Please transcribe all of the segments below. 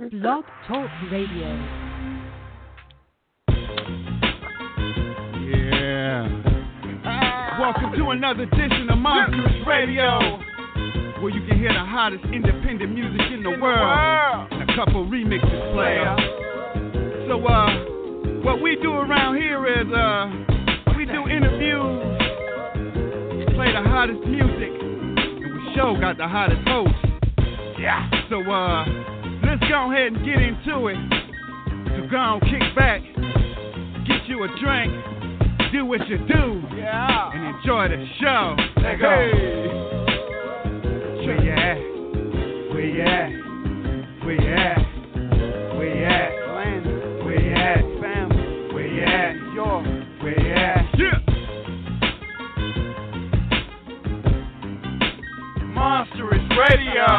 Blog Talk Radio. Yeah. Welcome to another edition of Monstrous Radio, where you can hear the hottest independent music in the world and a couple remixes player. So, what we do around here is, we do interviews, play the hottest music, and we sure got the hottest hosts. Yeah. So, let's go ahead and get into it. So go on, kick back, get you a drink, do what you do, and enjoy the show. Let's go. Where you at? Where you at? Where you at? Where you at? Where you at? Fam. Where you at? Yo. Where you at? Yeah. Monstrous Radio.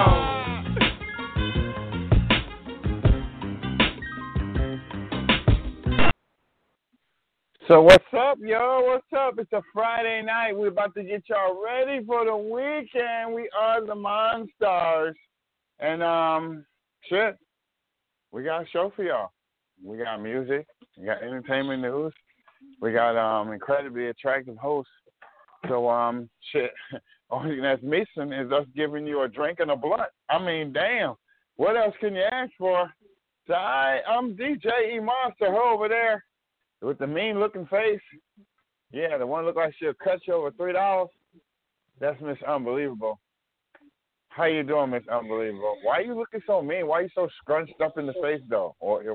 So what's up, yo? What's up? It's a Friday night. We're about to get y'all ready for the weekend. We are the Monstars. And, we got a show for y'all. We got music. We got entertainment news. We got incredibly attractive hosts. So, all that's missing is us giving you a drink and a blunt. I mean, damn. What else can you ask for? So, I'm DJ E Monster over there. With the mean-looking face, yeah, the one look like she'll cut you over $3. That's Miss Unbelievable. How you doing, Miss Unbelievable? Why are you looking so mean? Why are you so scrunched up in the face, though?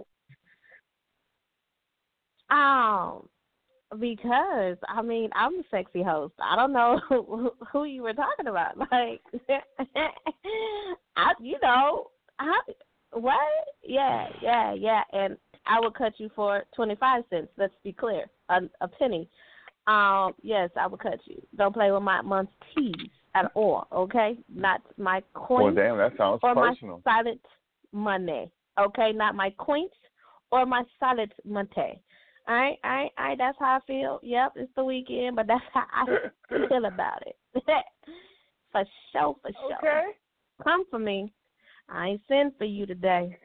Because, I mean, I'm a sexy host. I don't know who you were talking about. Like, what? Yeah. And I will cut you for 25 cents. Let's be clear. A penny. Yes, I will cut you. Don't play with my montees at all, okay? Not my coins. Well, damn, that sounds personal. My silent money, okay? Not my coins or my silent money. All right. That's how I feel. Yep, it's the weekend, but that's how I feel about it. For sure. Okay. Come for me. I ain't sent for you today.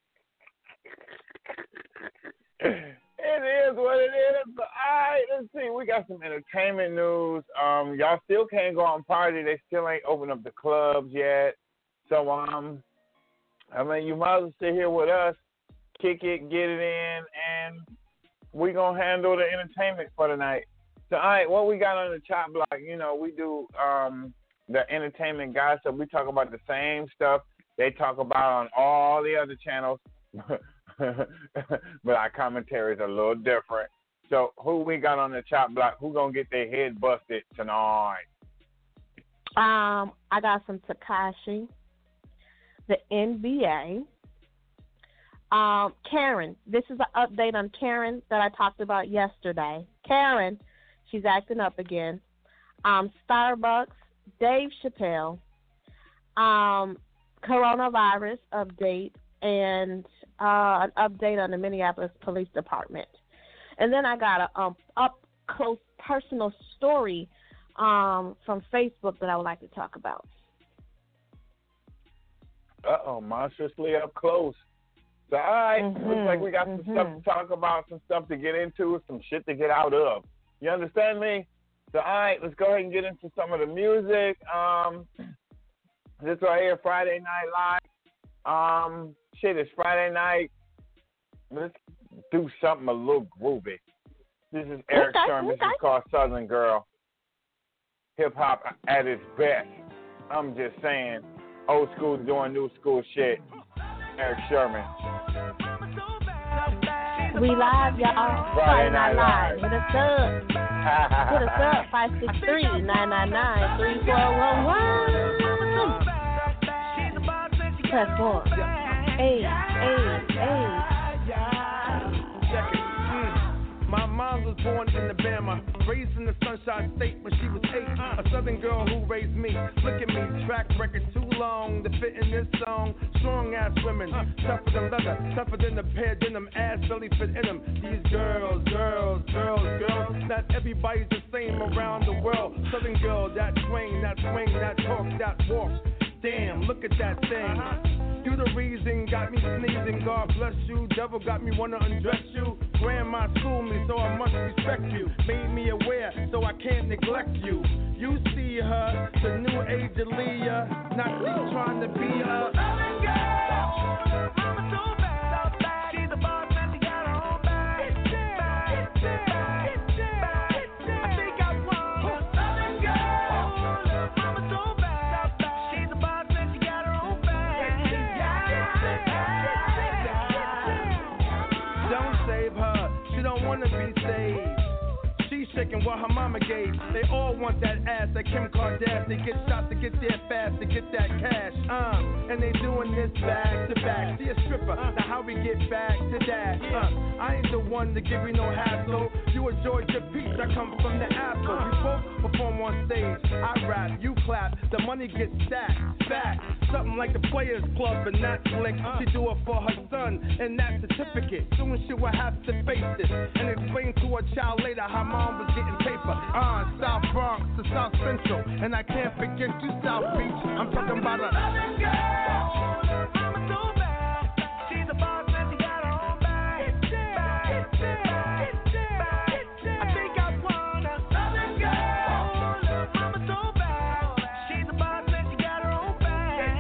It is what it is. All right, let's see. We got some entertainment news. Y'all still can't go out and party. They still ain't opened up the clubs yet. So, you might as well sit here with us, kick it, get it in, and we're going to handle the entertainment for tonight. So, all right, what we got on the chop block, we do the entertainment gossip. We talk about the same stuff they talk about on all the other channels. But our commentary is a little different. So who we got on the chop block? Who gonna get their head busted tonight? I got some Tekashi, the NBA. Karen, this is an update on Karen that I talked about yesterday. Karen, she's acting up again. Starbucks, Dave Chappelle, coronavirus update, and an update on the Minneapolis Police Department. And then I got a up-close personal story from Facebook that I would like to talk about. Monstrously up close. So, all right, looks like we got some stuff to talk about, some stuff to get into, some shit to get out of. You understand me? So, all right, let's go ahead and get into some of the music. This right here, Friday Night Live. It's Friday night. Let's do something a little groovy. This is Eric Sherman. This is called Southern Girl. Hip-hop at its best. I'm just saying, old school doing new school shit. Eric Sherman. We live, y'all. Friday Night Live. Hit us up. Hit us up, 563-999-3411. Press 1. Hey. Check it. My mom was born in Alabama, raised in the Sunshine State when she was 8. A Southern girl who raised me. Look at me, track record too long to fit in this song. Strong ass women, tougher than leather, tougher than a pair of denim, ass belly fit in them. These girls. Not everybody's the same around the world. Southern girl, that swing, that talk, that walk. Damn, look at that thing. You the reason, got me sneezing. God bless you. Devil got me wanna undress you. Grandma schooled me, so I must respect you. Made me aware, so I can't neglect you. You see her, the new age Aaliyah. Not she trying to be a loving girl. Mama so bad. She's a boss, man, she got her own bag. I think I want a loving girl. Mama so bad. She's a boss, man, she got her own bag. Don't save her, she don't wanna be saved. She's shaking what her mama gave. They all want that ass, that Kim Kardashian. They get shot to get there fast, to get that cash. And they doing this back to back. See a stripper, now how we get back to that? I ain't the one to give you no hassle. You a Georgia Peach, I come from the apple. We both perform on stage. I rap, you clap, the money gets stacked, back. Something like the Players Club, but not slick. She do it for her son, and that certificate. Soon she will have to face this and explain to her child later how mom was getting paper. South Bronx to South Central, and I can't forget you, South Beach. I'm talking about a loving girl. Mama so bad, she's a boss and she got her own bag. I think I want a loving girl. Mama so bad, she's a boss and she got her own bag.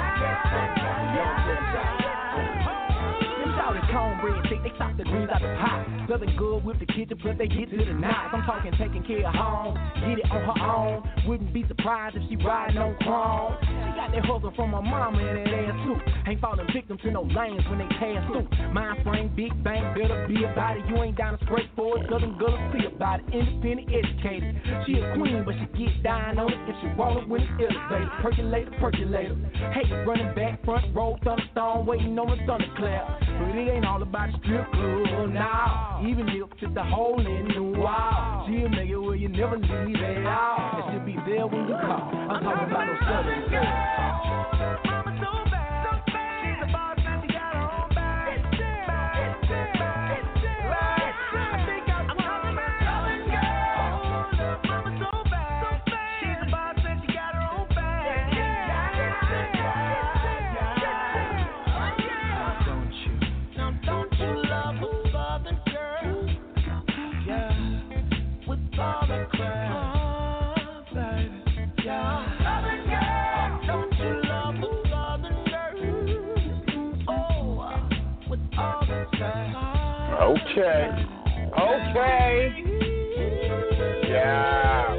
Them shouted cornbread, they chop the greens out the pot. Southern good with the kitchen, plus they get to the knives. I'm talking taking care of home, get it on her own. Wouldn't be surprised if she riding on chrome. She got that hustle from her mama and that ass too. Ain't falling victim to no lanes when they pass through. Mind frame, big bang, better be about it. You ain't down to scrape for it, Southern girl see about it. Independent, educated. She a queen, but she get down on it if she want it when it's elevated. Percolator, percolator. Hey, running back, front row, thunderstorm, waiting on the thunderclap. But it ain't all about the strip club now. Even if it's a hole in the wall, she'll make it where you never leave it out. And she'll be there when you call. I'm talking about no Southern girl. Mama so bad, she's a boss and she got her own bag. I think I want a Southern girl. Mama so bad, she's a boss and she got her own bag. Don't you love a Southern girl? Yeah, with all the crap, baby. Yeah, Southern girl. Don't you love a Southern girl? Oh, with all the crap. Okay. Yeah.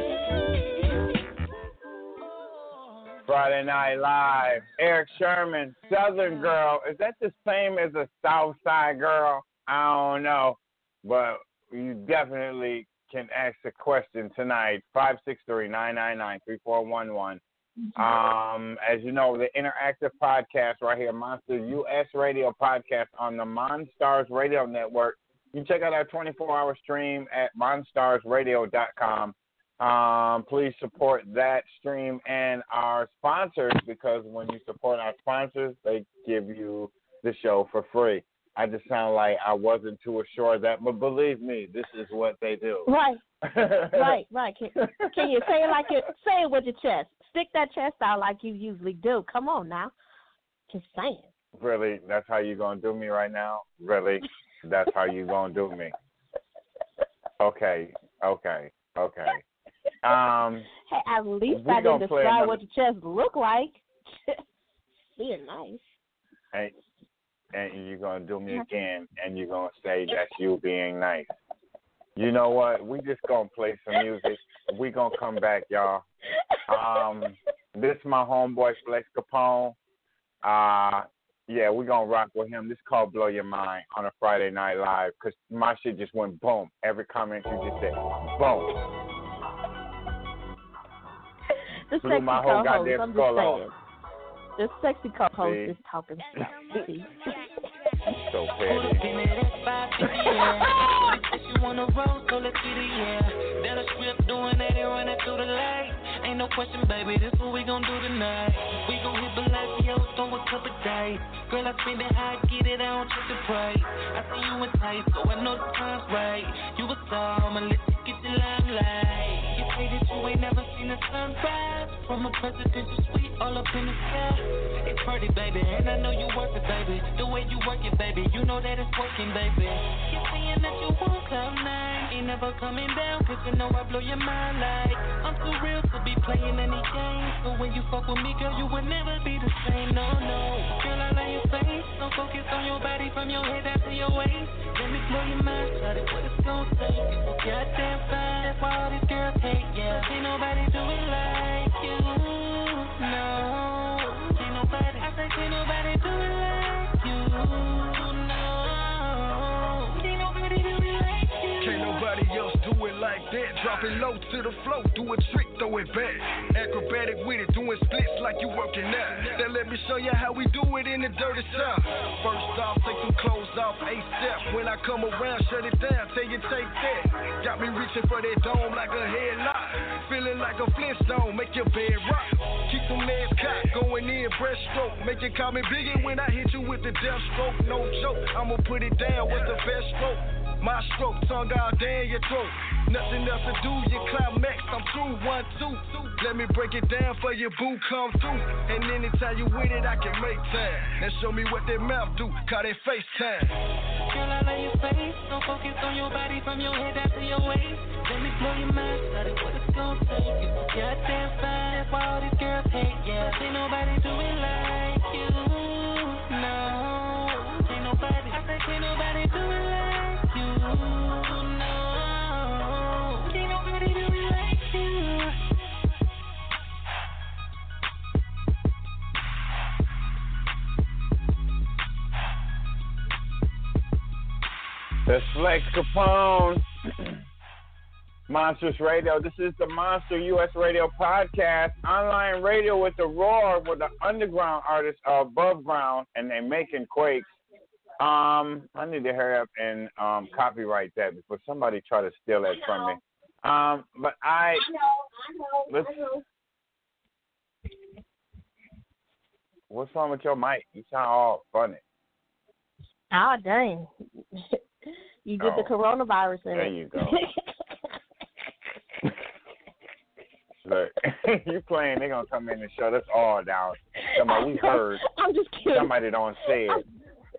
Friday Night Live. Eric Sherman, Southern Girl. Is that the same as a South Side Girl? I don't know. But you definitely can ask a question tonight. 563-999-3411. As you know, the interactive podcast right here, Monster US Radio Podcast on the Monstars Radio Network. You can check out our 24-hour stream at monstarsradio.com. Please support that stream and our sponsors, because when you support our sponsors, they give you the show for free. I just sound like I wasn't too assured of that, but believe me, this is what they do. Right. Can you say it like say it with your chest? Stick that chest out like you usually do. Come on now. Just saying. Really? That's how you gonna do me right now? Really? That's how you gonna do me? Okay. Hey, at least I didn't describe what your chest look like. Being nice. And you're going to do me again, and you're going to say that's you being nice. You know what? We just going to play some music. We going to come back, y'all. This is my homeboy, Flex Capone. Yeah, we're going to rock with him. This is called Blow Your Mind on a Friday Night Live, because my shit just went boom. Every comment you just said, boom. The blew my whole goddamn skull off. The sexy co-host is talking stuff. So petty. You wanna roll, so let's get it, yeah. Better script doing that and running through the light. Ain't no question, baby, this what we gon' do tonight. We gon' hit Bellagio, throw a couple days. Girl, I spend it how I get it, I don't trust the price. I see you in tight, so I know the time's right. You a star, I'ma let you get the limelight. You say that you ain't never seen a sunrise. From a presidential suite all up in the sky. It's pretty, baby, and I know you worth it, baby. The way you work it, baby, you know that it's working, baby. You're saying that you want cloud nine. Ain't never coming down, cause you know I blow your mind like I'm too real to be playing any games. So when you fuck with me, girl, you will never be the same, no, no. Girl, I love your face, so focus on your body from your head down to your waist. Let me blow your mind, shawty, what it's gonna take. It's so goddamn fine, that's why all these girls hate, yeah. Ain't nobody do it like you, no. Ain't nobody, I say can't nobody do it like you, no. Ain't nobody do it like you. Can't nobody else do it like that. Drop it low to the floor, do a trick, throw it back. Acrobatic with it, doing splits like you working out. Then let me show you how we do it in the dirty south. First off, take some clothes off ASAP. When I come around, shut it down, tell you take that. Got me reaching for that dome like a headlock. Feeling like a Flintstone, make your bed rock. Keep them legs cocked, going in breaststroke. Make you call me Biggie when I hit you with the death stroke. No joke, I'ma put it down with the best stroke. My stroke, tongue out down your throat. Nothing else to do, you climax, I'm through, 1, 2. Let me break it down for your boo, come through. And anytime you with it, I can make time. Now show me what that mouth do, call that FaceTime. Girl, I love your face, so focus on your body from your head down to your waist. Let me blow your mind, shawty, what it's gonna take. It's so goddamn fine, that's why all these girls hate, yeah. Ain't nobody do it like you, no. Ain't nobody, I said can't nobody do it like you, no. Ain't nobody do it like you. That's Flex Capone, Monsters Radio. This is the Monster US Radio Podcast, online radio with the roar, with the underground artists are above ground, and they making quakes. I need to hurry up and copyright that before somebody try to steal that from me. But I know. What's wrong with your mic? You sound all funny. Ah, dang. You get the coronavirus in there it. You go. Look, you playing, they're going to come in and shut us all down. Somebody, we heard. I'm just kidding. Somebody don't say it.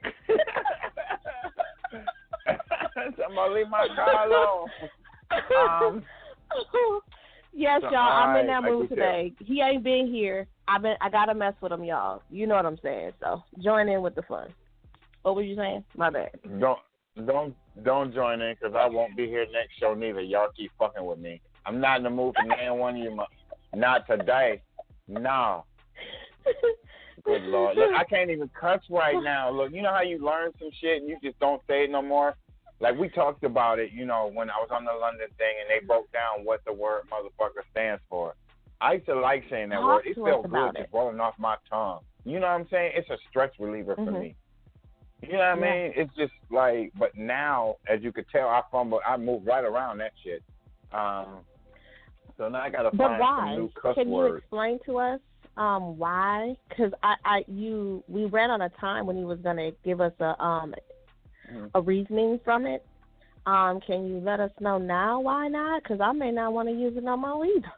Somebody leave my car alone. Yes, so y'all, I'm in that mood today. Tell. He ain't been here. I gotta mess with him, y'all. You know what I'm saying. So join in with the fun. What were you saying? My bad. Don't join in, because I won't be here next show neither. Y'all keep fucking with me. I'm not in the mood for none one of you. Not today. No. Good Lord. Look, I can't even cuss right now. Look, you know how you learn some shit and you just don't say it no more? Like, we talked about it, you know, when I was on the London thing and they broke down what the word motherfucker stands for. I used to like saying that word. It felt good just rolling off my tongue. You know what I'm saying? It's a stress reliever for me. You know what I mean? It's just like, but now, as you could tell, I moved right around that shit. So now I got to find some new cuss words. Can you explain to us why? Because we ran out of time when he was going to give us a reasoning from it. Can you let us know now why not? Because I may not want to use it no more either.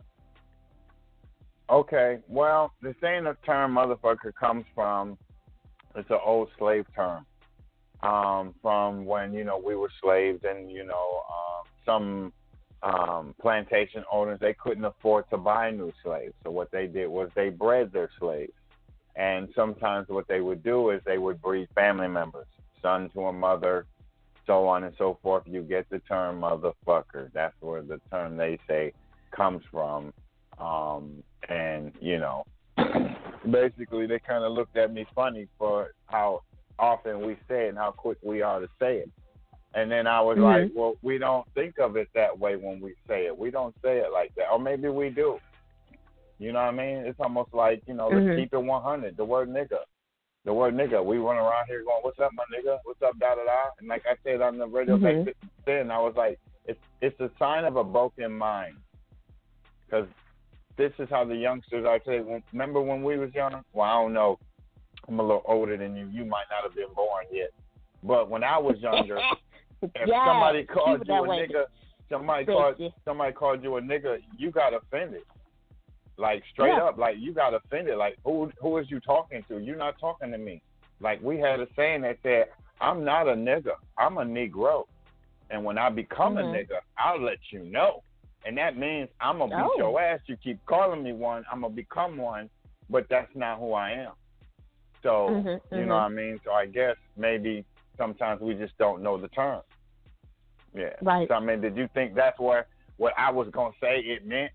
Okay. Well, the saying the term motherfucker comes from, it's an old slave term. From when, you know, we were slaves and, you know, some plantation owners, they couldn't afford to buy new slaves. So what they did was they bred their slaves. And sometimes what they would do is they would breed family members, son to a mother, so on and so forth. You get the term motherfucker. That's where the term they say comes from. And, you know, basically they kind of looked at me funny for how often we say it and how quick we are to say it. And then I was like, well, we don't think of it that way when we say it. We don't say it like that. Or maybe we do. You know what I mean? It's almost like, you know, let's keep it 100. The word nigga. The word nigga. We run around here going, what's up, my nigga? What's up, da-da-da? And like I said on the radio back then, I was like, it's a sign of a broken mind. Because this is how the youngsters are today. Remember when we was young? Well, I don't know. I'm a little older than you. You might not have been born yet. But when I was younger, if somebody called you a nigga, somebody Sexy. called you a nigga, you got offended. Like straight up, like you got offended. Like who is you talking to? You're not talking to me. Like we had a saying that said, I'm not a nigga, I'm a Negro. And when I become a nigga, I'll let you know. And that means I'm going to beat your ass. You keep calling me one, I'm going to become one, but that's not who I am. So, you know what I mean? So I guess maybe sometimes we just don't know the term. Yeah. Right. So, I mean, did you think that's what I was going to say it meant?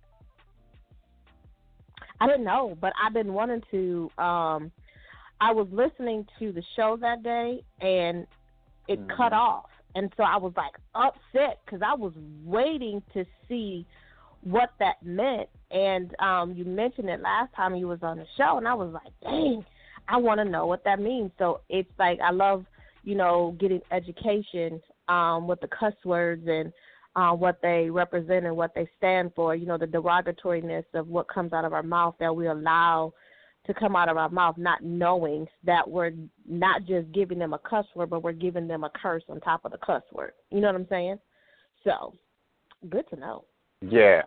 I didn't know, but I've been wanting to. I was listening to the show that day, and it cut off. And so I was, like, upset because I was waiting to see what that meant. And you mentioned it last time you was on the show, and I was like, dang, I want to know what that means. So it's like I love, getting education with the cuss words and what they represent and what they stand for, the derogatoriness of what comes out of our mouth that we allow to come out of our mouth, not knowing that we're not just giving them a cuss word, but we're giving them a curse on top of the cuss word. You know what I'm saying? So, good to know. Yeah.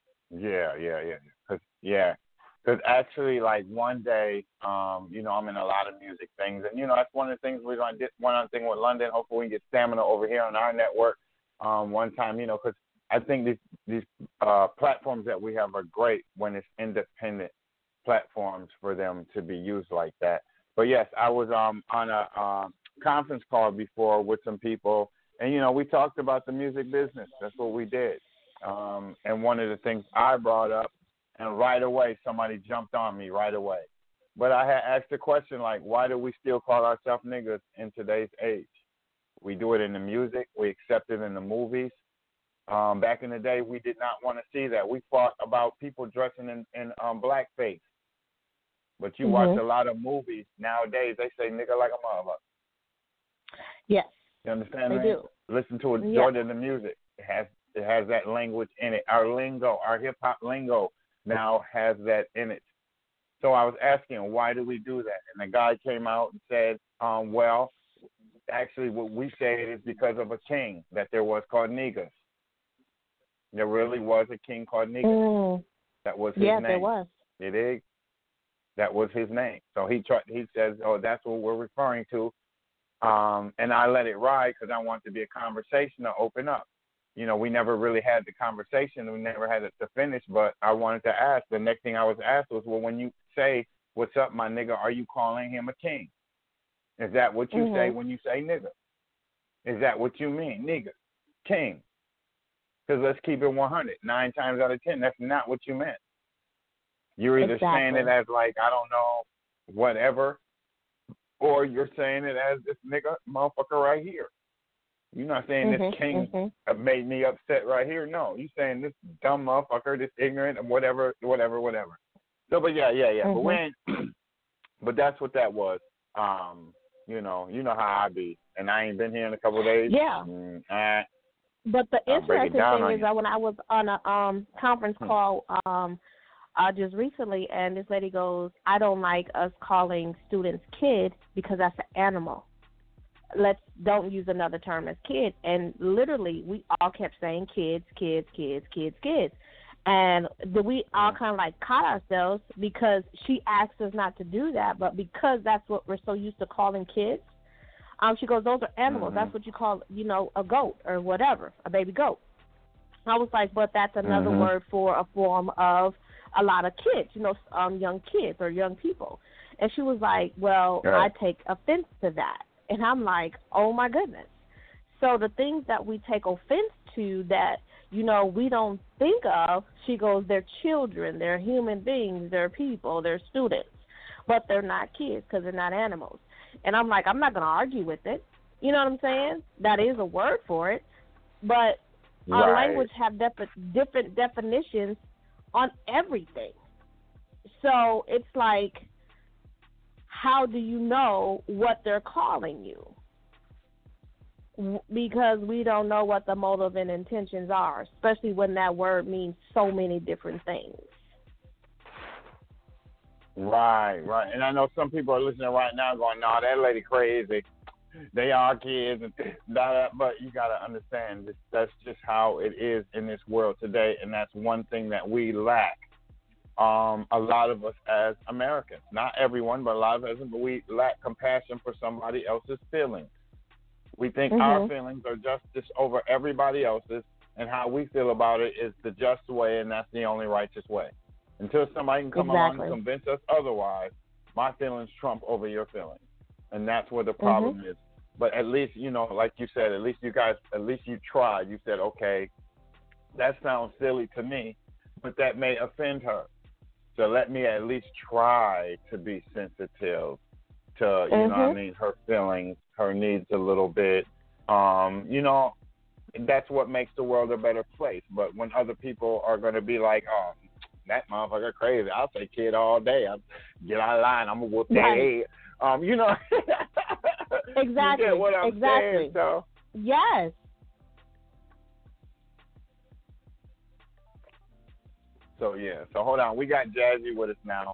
Because actually, like one day, I'm in a lot of music things, and that's one of the things we're going to do. One other thing with London, hopefully we can get Stamina over here on our network one time, because I think these platforms that we have are great when it's independent platforms for them to be used like that. But yes, I was on a conference call before with some people, and we talked about the music business. That's what we did. And one of the things I brought up, and right away somebody jumped on me right away. But I had asked the question, like, why do we still call ourselves niggas in today's age? We do it in the music. We accept it in the movies. Back in the day, we did not want to see that. We fought about people dressing in blackface. But you watch a lot of movies nowadays, they say nigga like a motherfucker. Yes. You understand they me? do. Listen to it, Jordan, the music. It has that language in it. Our lingo, our hip-hop lingo now has that in it. So I was asking, why do we do that? And the guy came out and said, well, actually what we say is because of a king that there was called Negus. There really was a king called Negus. That was his name. Yeah, there was. It is. That was his name. So he says, oh, that's what we're referring to. And I let it ride because I want it to be a conversation to open up. We never really had the conversation. We never had it to finish, but I wanted to ask. The next thing I was asked was, well, when you say, what's up, my nigga, are you calling him a king? Is that what you say when you say nigga? Is that what you mean, nigga, king? Because let's keep it 100. 9 times out of 10, that's not what you meant. You're either saying it as, like, I don't know, whatever, or you're saying it as this nigga motherfucker right here. You're not saying this king made me upset right here. No, you're saying this dumb motherfucker, this ignorant, whatever. So, but yeah. But that's what that was. You know how I be, and I ain't been here in a couple of days. Yeah. But the interesting thing is that when I was on a conference call just recently, and this lady goes, I don't like us calling students kid because that's an animal. Don't use another term as kid. And literally, we all kept saying kids. And we all kind of like caught ourselves because she asked us not to do that, but because that's what we're so used to calling kids. She goes, those are animals. That's what you call, a goat or whatever, a baby goat. I was like, but that's another word for a form of a lot of kids, young kids or young people. And she was like, well, I take offense to that. And I'm like, oh, my goodness. So the things that we take offense to that, we don't think of, she goes, they're children, they're human beings, they're people, they're students. But they're not kids because they're not animals. And I'm like, I'm not going to argue with it. You know what I'm saying? That is a word for it. But our language have different definitions on everything. So it's like, how do you know what they're calling you? Because we don't know what the motive and intentions are, especially when that word means so many different things. Right. And I know some people are listening right now going, no, that lady crazy. they are kids and that. But you got to understand that's just how it is in this world today, and that's one thing that we lack. A lot of us as Americans, not everyone, but a lot of us, but we lack compassion for somebody else's feelings. We think our feelings are justice over everybody else's, and how we feel about it is the just way, and that's the only righteous way. Until somebody can come along and convince us otherwise, my feelings trump over your feelings, and that's where the problem is. But at least, like you said, at least you tried. You said, okay, that sounds silly to me, but that may offend her. So let me at least try to be sensitive to, her feelings, her needs a little bit. That's what makes the world a better place. But when other people are going to be like, oh, that motherfucker crazy, I'll say kid all day. I'll get out of line. I'm going to whoop their head. Exactly. You get what I'm saying? So. Yes. So, yeah. So, hold on. We got Jazzy with us now.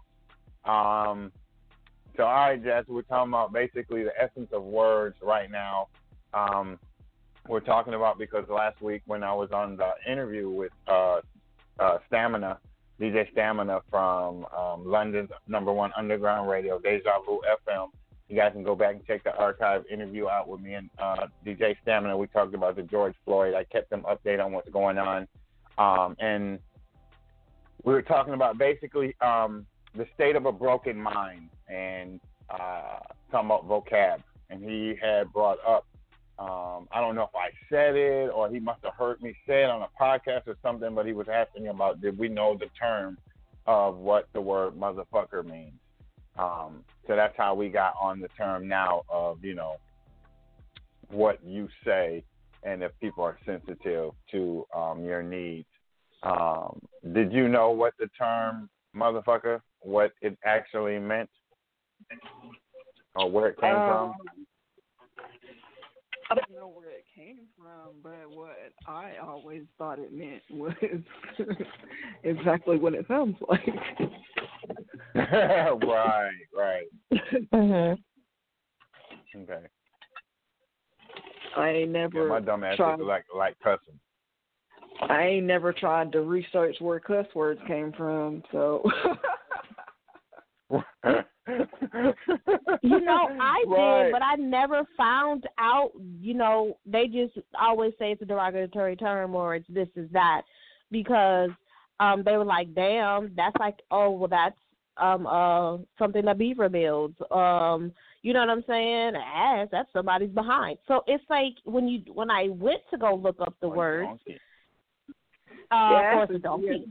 So, all right, Jazzy, we're talking about basically the essence of words right now. We're talking about because last week when I was on the interview with Stamina, DJ Stamina from London's #1 underground radio, Deja Vu FM, you guys can go back and check the archive interview out with me and DJ Stamina. We talked about the George Floyd. I kept them updated on what's going on. And we were talking about basically the state of a broken mind and talking about vocab. And he had brought up, I don't know if I said it or he must have heard me say it on a podcast or something, but he was asking about did we know the term of what the word motherfucker means. So that's how we got on the term now of, what you say and if people are sensitive to your needs. Did you know what the term motherfucker, what it actually meant or where it came from? I don't know where it came from, but what I always thought it meant was exactly what it sounds like. Right. Okay. I ain't never my dumb ass is like cussing. I ain't never tried to research where cuss words came from, so. I did, but I never found out, they just always say it's a derogatory term or it's this is that because they were like, damn, that's like, oh, well, that's something that Beaver builds. You know what I'm saying? Ass, that's somebody's behind. So it's like when I went to go look up the words, of course a donkey.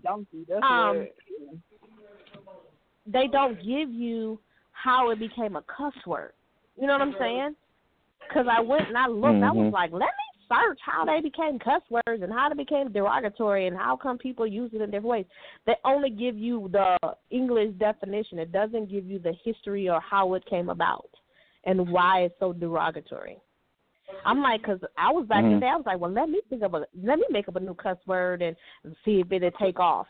They don't give you how it became a cuss word. You know what I'm saying? Because I went and I looked. I was like, let me search how they became cuss words and how they became derogatory and how come people use it in different ways. They only give you the English definition. It doesn't give you the history or how it came about and why it's so derogatory. I'm like, because I was back in the day, I was like, well, let me make up a new cuss word and see if it'll take off.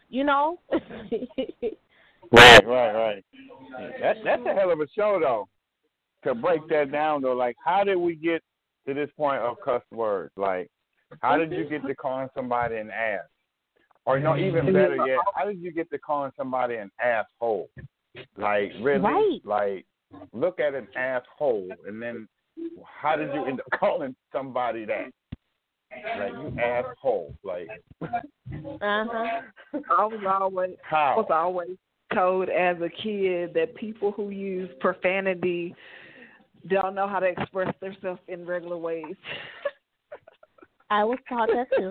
Right. That's a hell of a show, though, to break that down, though. Like, how did we get to this point of cuss words? Like, how did you get to calling somebody an ass? Or, even better yet, how did you get to calling somebody an asshole? Like, really? Right. Like, look at an asshole, and then how did you end up calling somebody that? Like, you asshole. Like, I was always told as a kid that people who use profanity don't know how to express themselves in regular ways. I was taught that too.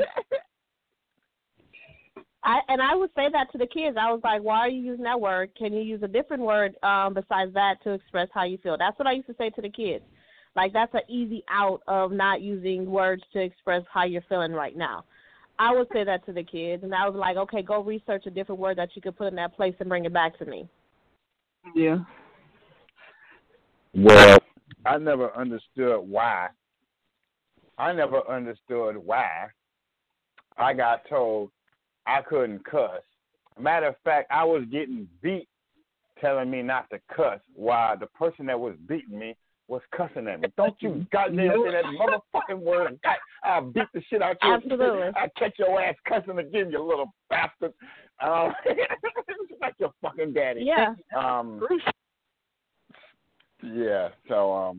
I would say that to the kids. I was like, why are you using that word? Can you use a different word besides that to express how you feel? That's what I used to say to the kids. Like, that's an easy out of not using words to express how you're feeling right now. I would say that to the kids, and I was like, okay, go research a different word that you could put in that place and bring it back to me. Yeah. Well, I never understood why. I got told I couldn't cuss. Matter of fact, I was getting beat telling me not to cuss while the person that was beating me was cussing at me. Don't you goddamn say that motherfucking word. I'll beat the shit out of you. Absolutely. I'll catch your ass cussing again, you little bastard. Like your fucking daddy. Yeah. Yeah, so,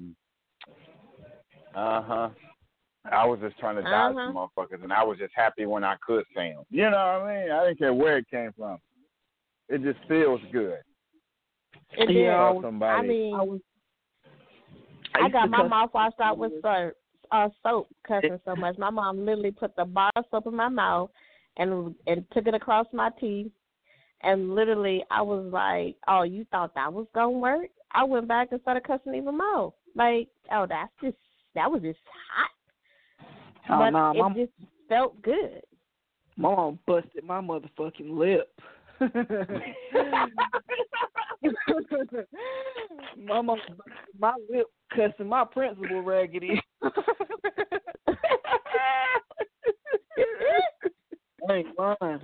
I was just trying to dodge some motherfuckers, and I was just happy when I could say them. You know what I mean? I didn't care where it came from. It just feels good. It did. Somebody. I mean, I got my mouth washed out with soap cussing so much. My mom literally put the bar of soap in my mouth and took it across my teeth. And literally, I was like, oh, you thought that was going to work? I went back and started cussing even more. Like, oh, that was just hot. But it just felt good. My mom busted my motherfucking lip. my lip cussing my principal raggedy. I ain't lying.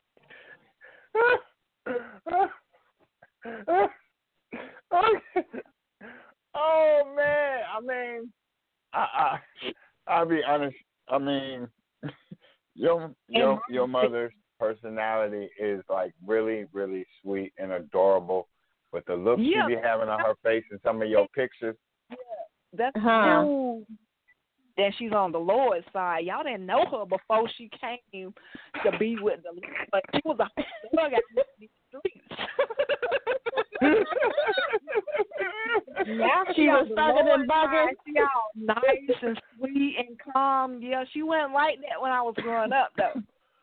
Oh man, I mean, I'll be honest. I mean, your mother's personality is like really, really sweet and adorable. With the look she be having on her face in some of your pictures. Yeah, that's cool. Then she's on the Lord's side. Y'all didn't know her before she came to be with the Lord, but she was a bug out in these streets. Now she was thugging and bugging. She all nice and sweet and calm. Yeah, she wasn't like that when I was growing up, though.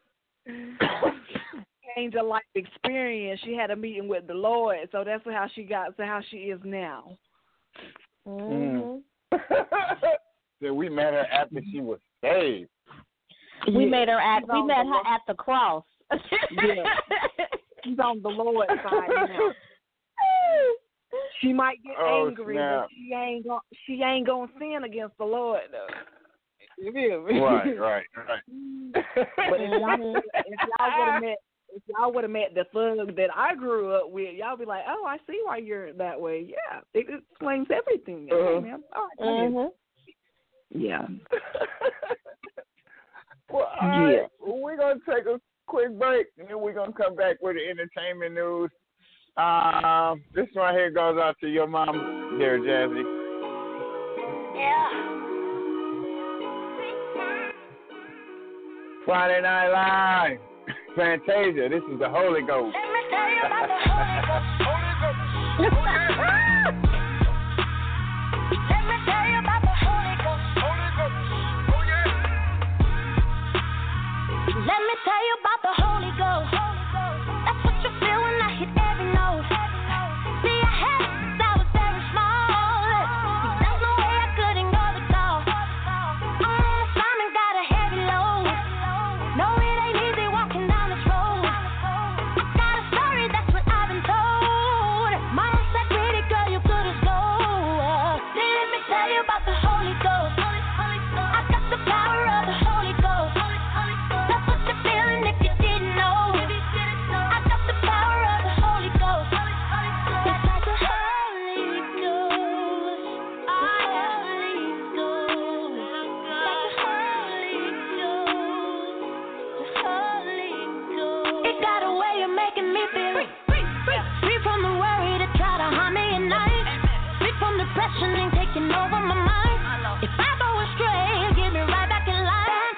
Change of life experience. She had a meeting with the Lord, so that's how she got to how she is now. Mm-hmm. So we met her after she was saved. We met her at the cross. Yeah. She's on the Lord's side now. She might get angry, snap. but she ain't gonna sin against the Lord though. You feel me? Right. But if y'all would have met the thug that I grew up with, y'all be like, oh, I see why you're that way. Yeah, it explains everything. Okay, man. All right. Yeah. Well, all right. Well, we're going to take a quick break, and then we're going to come back with the entertainment news. This one here goes out to your mom, dear Jazzy. Yeah. Friday Night Live. Fantasia, this is the Holy Ghost. Let me tell you about the Holy Ghost. Let me tell you about the Holy Ghost. Let me tell you about the Holy Ghost. That's what you feel when I hit every note. See, I had it since I was very small. There's no way I could ignore the call. I'm on assignment, got a heavy load. No, it ain't easy walking down this road. I got a story, that's what I've been told. Mama said, pretty girl, you good as gold. See, let me tell you about the Holy Ghost. I got the power of the Holy Ghost. That's what you're feeling if you didn't know. I got the power of the Holy Ghost. It's like the Holy Ghost. Holy Ghost. Like the Holy Ghost. The Holy Ghost. It got a way of making me feel free from the worry that try to harm me at night. Free from depression and taking over my mind. If I go astray, get me right back in line.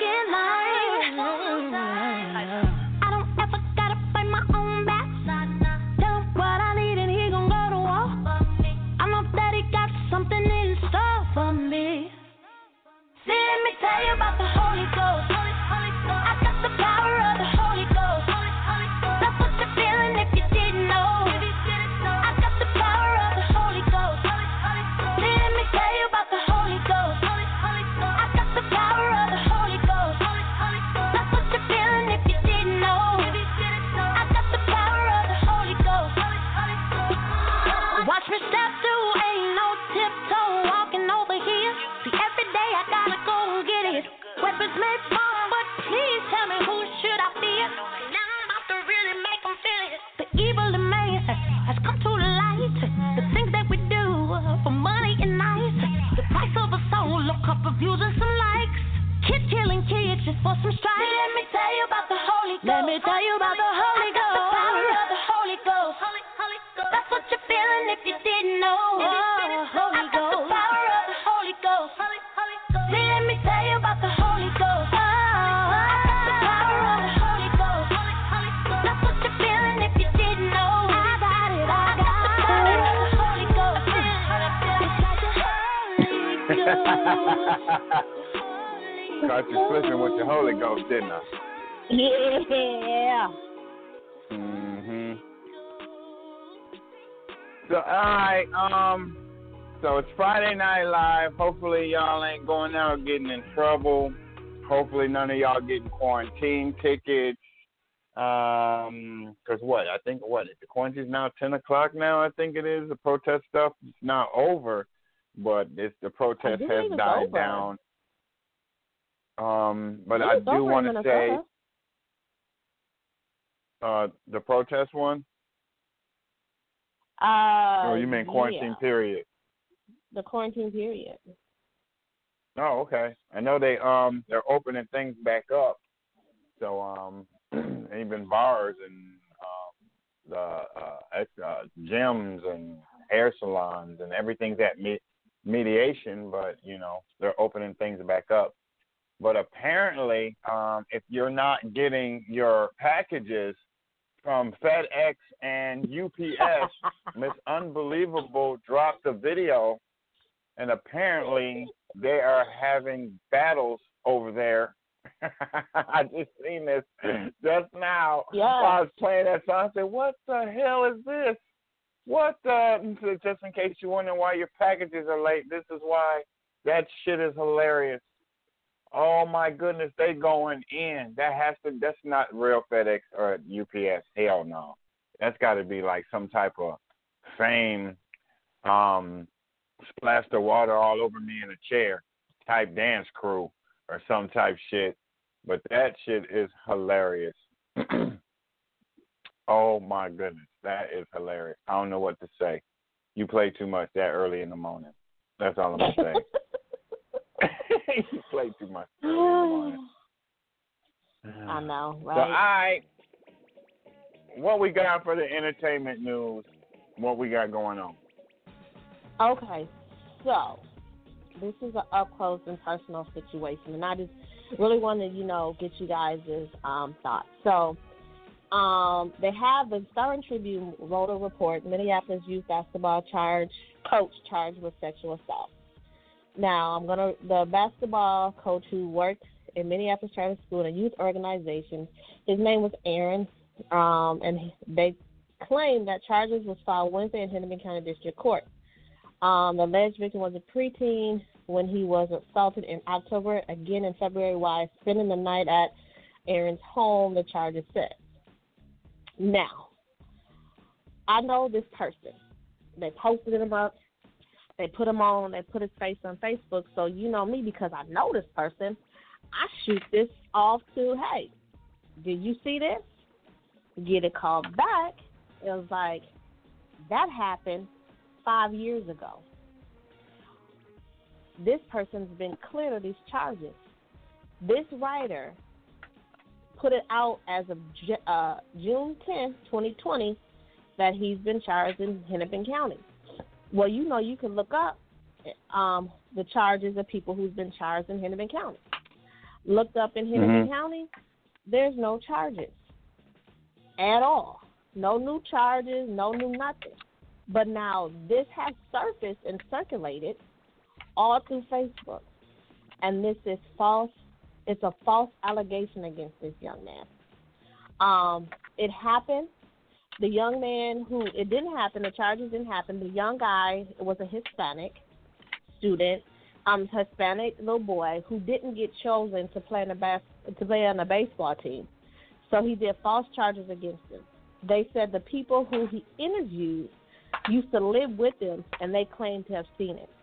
I don't ever gotta fight my own back. Tell him what I need and he gon' go to war. I know that he got something in store for me. See, let me tell you about the Holy Ghost. I got the power of the Holy Ghost. That's what you're feeling if you didn't know. I got the power of the Holy Ghost. See, let me tell you about the Holy Ghost. I got the power of the Holy Ghost. That's what you're feeling if you didn't know. I got the power of the Holy Ghost. Watch me step through, ain't no tiptoe walking over here. See, every day I gotta go and get it. Weapons may fall, but please tell me who should I fear? Now I'm about to really make them feel it. The evil in man has come to the light. The things that we do for money and nice. for some strife. Let me tell you about the Holy Ghost. Let me tell you about the Holy Ghost. The power of the Holy Ghost. Holy Ghost. That's what you're feeling if you didn't know. Holy Ghost. The power of the Holy Ghost. Holy Ghost. See, let me tell you about the Holy Ghost. The power of the Holy Ghost. That's what you're feeling if you didn't know. I got it. I got the power of the Holy Ghost. It's like the Holy Ghost. Caught you slipping with the Holy Ghost, didn't I? Yeah. So, all right, so it's Friday Night Live. Hopefully y'all ain't going out getting in trouble. Hopefully none of y'all getting quarantine tickets. Because the quarantine's now 10 o'clock now, I think it is. The protest stuff is not over, but the protest has died down. But I do want to say, the protest one? You mean quarantine period? The quarantine period. Oh, okay. I know they're opening things back up. So even bars and gyms and hair salons and everything's at mediation, but they're opening things back up. But apparently, if you're not getting your packages from FedEx and UPS, Miss Unbelievable dropped a video, and apparently they are having battles over there. I just seen this just now. Yeah. While I was playing that song. I said, what the hell is this? Just in case you're wondering why your packages are late, this is why. That shit is hilarious. Oh my goodness, they going in. That's not real FedEx or UPS. Hell no. That's got to be like some type of fame, splash the water all over me in a chair type dance crew or some type shit. But that shit is hilarious. Oh my goodness, that is hilarious. I don't know what to say. You play too much that early in the morning. That's all I'm gonna say. You play too much early in the morning. I know, right? So, all right. What we got for the entertainment news? What we got going on? Okay, so this is an up-close and personal situation, and I just really wanted to, get you guys' thoughts. So, they have the Star and Tribune wrote a report, Minneapolis youth basketball coach charged with sexual assault. Now, the basketball coach who worked in Minneapolis Charter School and a youth organization, his name was Aaron, and they claimed that charges was filed Wednesday in Hennepin County District Court. The alleged victim was a preteen when he was assaulted in October, again in February, while spending the night at Aaron's home, the charges said. Now, I know this person. They posted him up. They put him on. They put his face on Facebook. So you know me, because I know this person, I shoot this off to, hey, did you see this? Get it called back. It was like, that happened 5 years ago. This person's been cleared of these charges. This writer put it out as of June 10th, 2020, that he's been charged in Hennepin County. Well, you can look up the charges of people who's been charged in Hennepin County. Looked up in Hennepin County, there's no charges at all. No new charges, no new nothing. But now this has surfaced and circulated all through Facebook. And this is false. It's a false allegation against this young man. It happened. The young man it didn't happen, the charges didn't happen. The young guy was a Hispanic student, Hispanic little boy who didn't get chosen to play on a baseball team. So he did false charges against him. They said the people who he interviewed used to live with him, and they claimed to have seen it.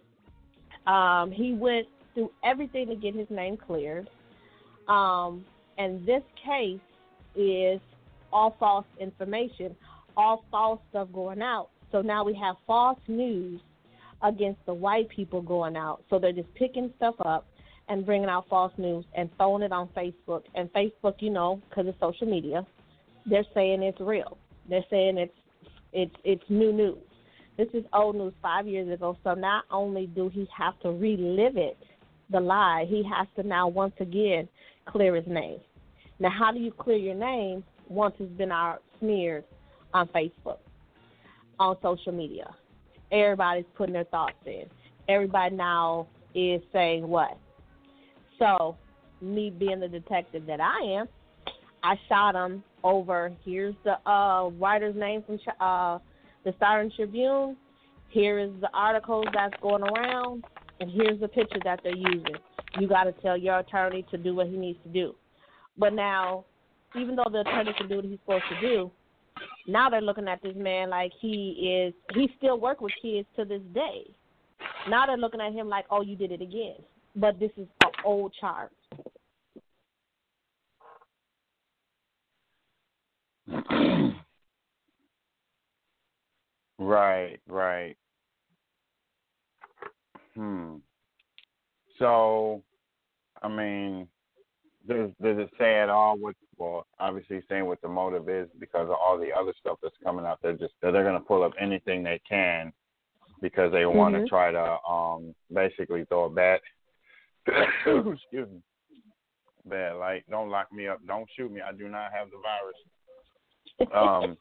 He went through everything to get his name cleared. And this case is all false information, all false stuff going out. So now we have false news against the white people going out. So they're just picking stuff up and bringing out false news and throwing it on Facebook. And Facebook, you know, because it's social media, they're saying it's real. They're saying it's new news. This is old news 5 years ago. So not only do he have to relive it, the lie, he has to now once again clear his name. Now, how do you clear your name once it's been out smeared on Facebook, on social media? Everybody's putting their thoughts in. Everybody now is saying what? So, me being the detective that I am, I shot him over, here's the writer's name from the Star Tribune, here is the article that's going around, and here's the picture that they're using. You got to tell your attorney to do what he needs to do. But now, even though the attorney can do what he's supposed to do, now they're looking at this man like he still works with kids to this day. Now they're looking at him like, oh, you did it again. But this is an old charge. Right. So, I mean, does it say at all obviously saying what the motive is because of all the other stuff that's coming out there, just that they're going to pull up anything they can because they want to try to basically throw a bad excuse me, bad light. Don't lock me up. Don't shoot me. I do not have the virus.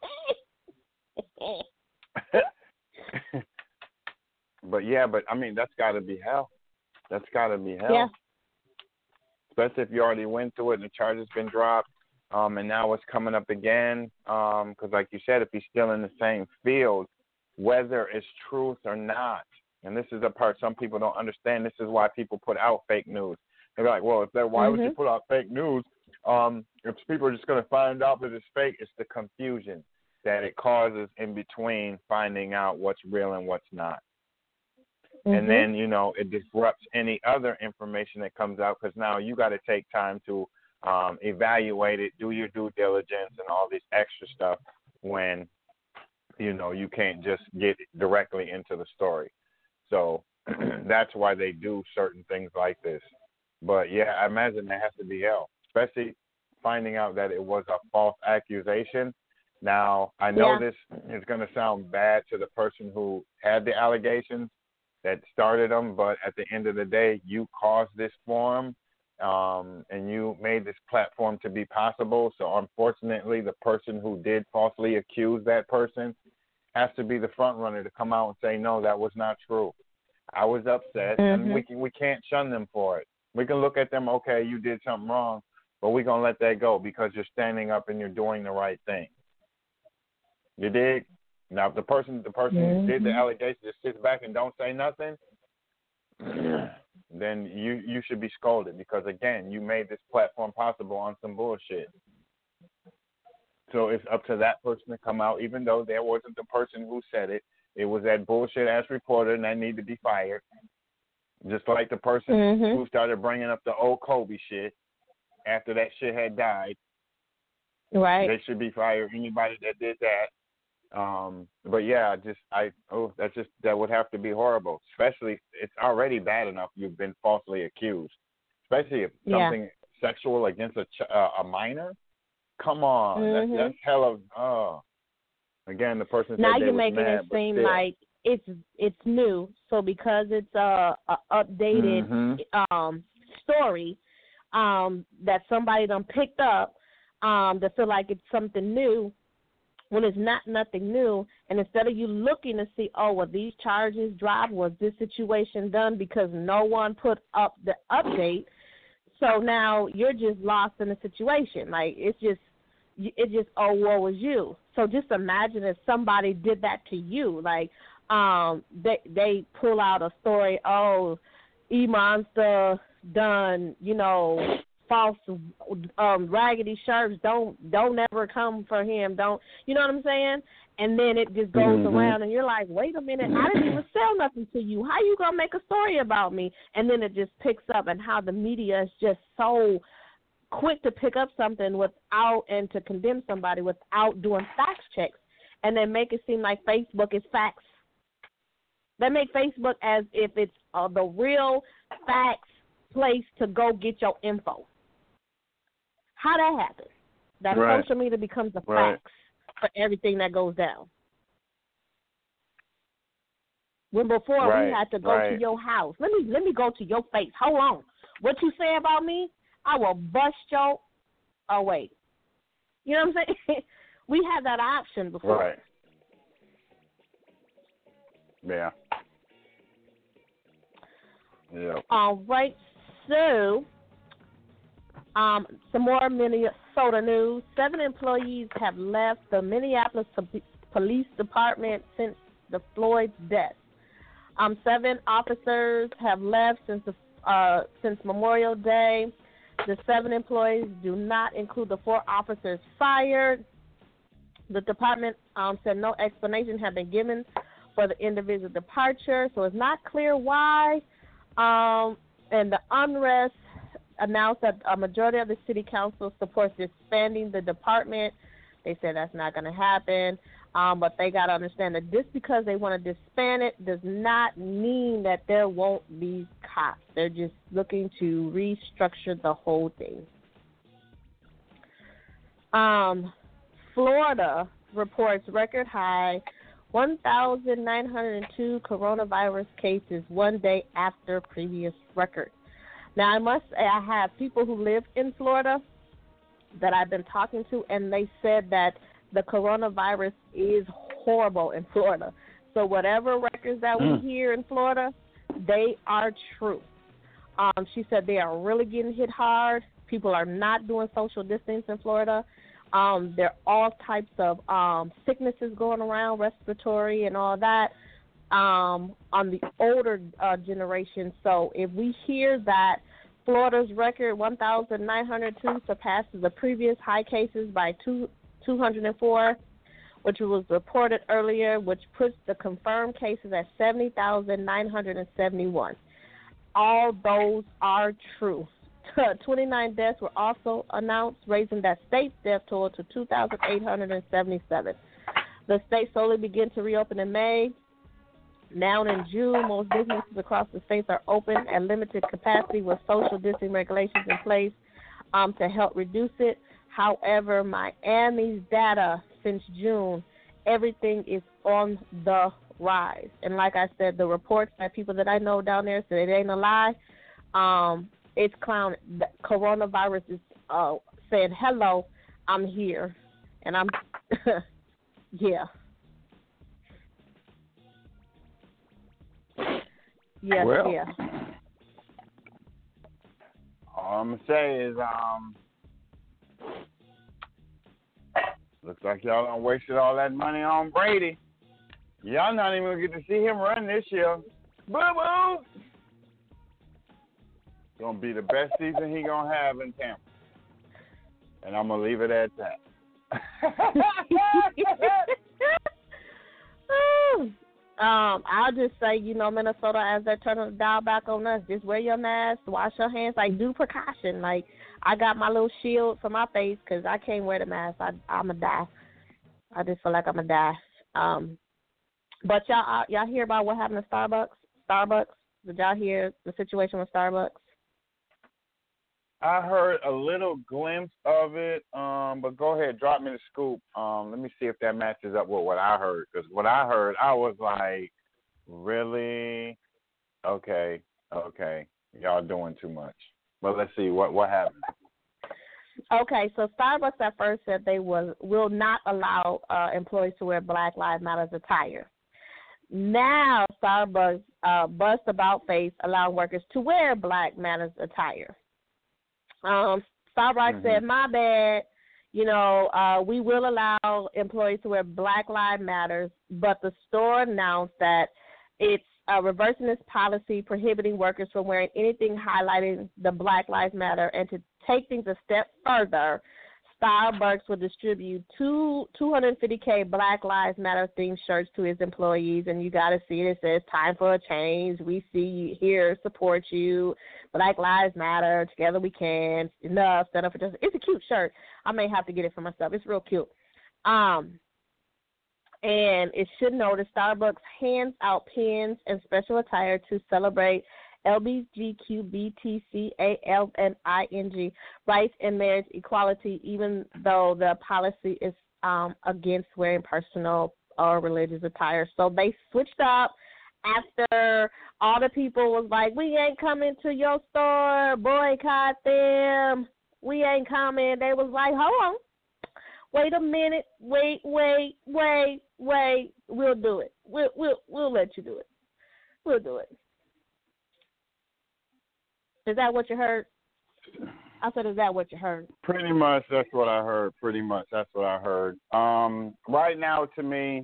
But I mean, that's got to be hell. That's got to be hell. Yeah. Especially if you already went through it and the charge has been dropped, and now it's coming up again. Because like you said, if he's still in the same field, whether it's truth or not, and this is the part some people don't understand. This is why people put out fake news. They're like, well, why would you put out fake news? If people are just going to find out that it's fake, it's the confusion that it causes in between finding out what's real and what's not. And then, you know, it disrupts any other information that comes out because now you got to take time to evaluate it, do your due diligence and all this extra stuff when, you know, you can't just get directly into the story. So that's why they do certain things like this. But, yeah, I imagine there has to be hell, especially finding out that it was a false accusation. Now, I know this is going to sound bad to the person who had the allegations that started them, but at the end of the day, you caused this forum, and you made this platform to be possible. So, unfortunately, the person who did falsely accuse that person has to be the front runner to come out and say, no, that was not true. I was upset, and we can't shun them for it. We can look at them, okay, you did something wrong, but we're going to let that go because you're standing up and you're doing the right thing. You dig? Now, if the person who did the allegation just sits back and don't say nothing, then you should be scolded because, again, you made this platform possible on some bullshit. So it's up to that person to come out, even though there wasn't the person who said it. It was that bullshit-ass reporter, and they need to be fired. Just like the person who started bringing up the old Kobe shit after that shit had died. Right. They should be fired. Anybody that did that. But yeah, that would have to be horrible. Especially, it's already bad enough you've been falsely accused. Especially if something sexual against a minor. Come on, that's hell of. Again, the person said now they you're was making mad, it seem still. like it's new. So because it's a updated story that somebody done picked up, to feel like it's something new. When it's not nothing new, and instead of you looking to see, oh, were these charges dropped? Was this situation done because no one put up the update? So now you're just lost in the situation. Like, it's just, oh, woe was you. So just imagine if somebody did that to you. Like, they pull out a story, oh, E-Monster done, you know, false raggedy shirts, don't ever come for him, don't, you know what I'm saying? And then it just goes around and you're like, wait a minute, I didn't even sell nothing to you. How you gonna make a story about me? And then it just picks up, and how the media is just so quick to pick up something without, and to condemn somebody without doing fact checks, and they make it seem like Facebook is facts. They make Facebook as if it's the real facts place to go get your info. How that happens? That social media becomes a fax for everything that goes down. When before we had to go to your house. Let me go to your face. Hold on. What you say about me? I will bust your. Oh wait. You know what I'm saying? We had that option before. Right. Yeah. Yeah. All right. So, some more Minnesota news. 7 employees have left the Minneapolis Police Department since the Floyd death. 7 officers have left since Memorial Day. The 7 employees do not include the 4 officers fired. The department said no explanation had been given for the individual departure, so it's not clear why. And the unrest announced that a majority of the city council supports disbanding the department. They said that's not going to happen. But they got to understand that just because they want to disband it does not mean that there won't be cops. They're just looking to restructure the whole thing. Florida reports record high 1,902 coronavirus cases one day after previous record. Now, I must say I have people who live in Florida that I've been talking to, and they said that the coronavirus is horrible in Florida. So whatever records that we hear in Florida, they are true. She said they are really getting hit hard. People are not doing social distance in Florida. There are all types of sicknesses going around, respiratory and all that, on the older generation. So if we hear that Florida's record 1,902 surpasses the previous high cases by 204, which was reported earlier, which puts the confirmed cases at 70,971. All those are true. 29 deaths were also announced, raising that state's death toll to 2,877. The state slowly began to reopen in May. Now in June, most businesses across the states are open at limited capacity with social distancing regulations in place to help reduce it. However, Miami's data since June, everything is on the rise. And like I said, the reports by people that I know down there say it ain't a lie. It's clown. The coronavirus is saying, hello, I'm here. And I'm, yeah. Yes, well, yeah. All I'm going to say is, looks like y'all done wasted all that money on Brady. Y'all not even going to get to see him run this year. Boo-boo! It's going to be the best season he going to have in Tampa. And I'm going to leave it at that. I'll just say, Minnesota, as they're turning the dial back on us, just wear your mask, wash your hands, do precaution. Like, I got my little shield for my face because I can't wear the mask. I'm going to die. I just feel like I'm going to die. But y'all hear about what happened to Starbucks? Did y'all hear the situation with Starbucks? I heard a little glimpse of it, but go ahead, drop me the scoop. Let me see if that matches up with what I heard. Because what I heard, I was like, really? Okay, y'all doing too much. But let's see, what happened? Okay, so Starbucks at first said they will not allow employees to wear Black Lives Matter attire. Now Starbucks bust about face allowing workers to wear Black Matters attire. Starbucks said, my bad, we will allow employees to wear Black Lives Matter, but the store announced that it's reversing its policy prohibiting workers from wearing anything highlighting the Black Lives Matter. And to take things a step further, Starbucks will distribute 250K Black Lives Matter themed shirts to its employees, and you got to see it. It says, time for a change. We see you here, support you. Black Lives Matter. Together we can. Enough. Stand up for justice. It's a cute shirt. I may have to get it for myself. It's real cute. And it should know that Starbucks hands out pins and special attire to celebrate LBGQBTCALNING, rights and marriage equality, even though the policy is against wearing personal or religious attire. So they switched up after all the people was like, we ain't coming to your store, boycott them, we ain't coming. They was like, hold on, wait a minute, wait, we'll do it. We'll let you do it. We'll do it. Is that what you heard? I said, is that what you heard? Pretty much, that's what I heard. Right now, to me,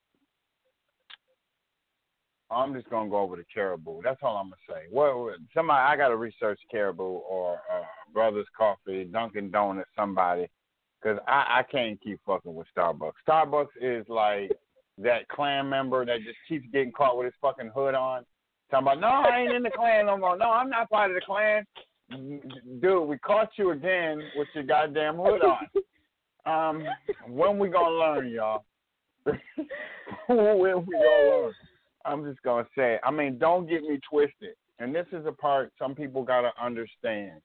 I'm just gonna go over to Caribou. That's all I'm gonna say. I gotta research Caribou or Brothers Coffee, Dunkin' Donuts, somebody, because I can't keep fucking with Starbucks. Starbucks is like that Klan member that just keeps getting caught with his fucking hood on, talking about, no, I ain't in the Klan no more. No, I'm not part of the Klan. Dude, we caught you again with your goddamn hood on. When we gonna learn, y'all? When we gonna learn? I'm just gonna say it. I mean, don't get me twisted. And this is a part some people gotta understand.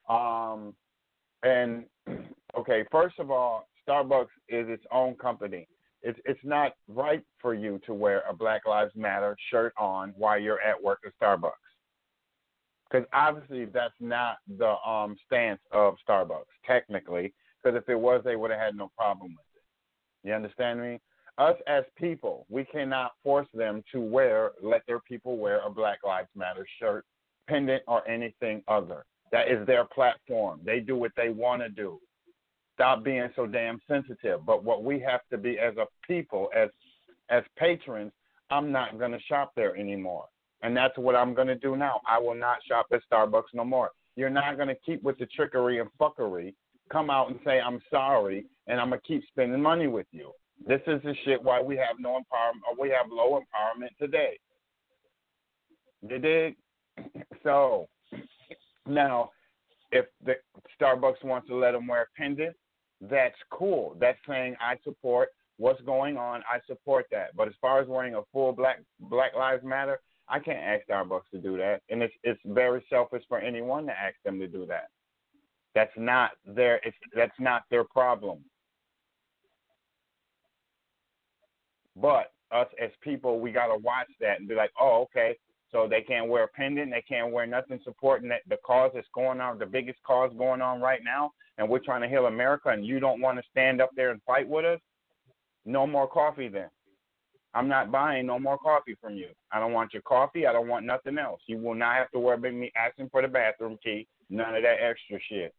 And okay, first of all, Starbucks is its own company. It's not right for you to wear a Black Lives Matter shirt on while you're at work at Starbucks. Because obviously that's not the stance of Starbucks, technically. Because if it was, they would have had no problem with it. You understand me? Us as people, we cannot force them to let their people wear a Black Lives Matter shirt, pendant, or anything other. That is their platform. They do what they want to do. Stop being so damn sensitive. But what we have to be as a people, as patrons, I'm not going to shop there anymore. And that's what I'm going to do now. I will not shop at Starbucks no more. You're not going to keep with the trickery and fuckery, come out and say, I'm sorry, and I'm going to keep spending money with you. This is the shit why we have no empowerment, or we have low empowerment today. You dig? So, now, if the Starbucks wants to let them wear a pendant, that's cool. That's saying I support what's going on. I support that. But as far as wearing a full Black Lives Matter, I can't ask Starbucks to do that, and it's very selfish for anyone to ask them to do that. That's not their problem. But us as people, we gotta watch that and be like, oh, okay, so they can't wear a pendant, they can't wear nothing supporting that the cause that's going on, the biggest cause going on right now, and we're trying to heal America, and you don't want to stand up there and fight with us. No more coffee then. I'm not buying no more coffee from you. I don't want your coffee. I don't want nothing else. You will not have to worry about me asking for the bathroom key. None of that extra shit.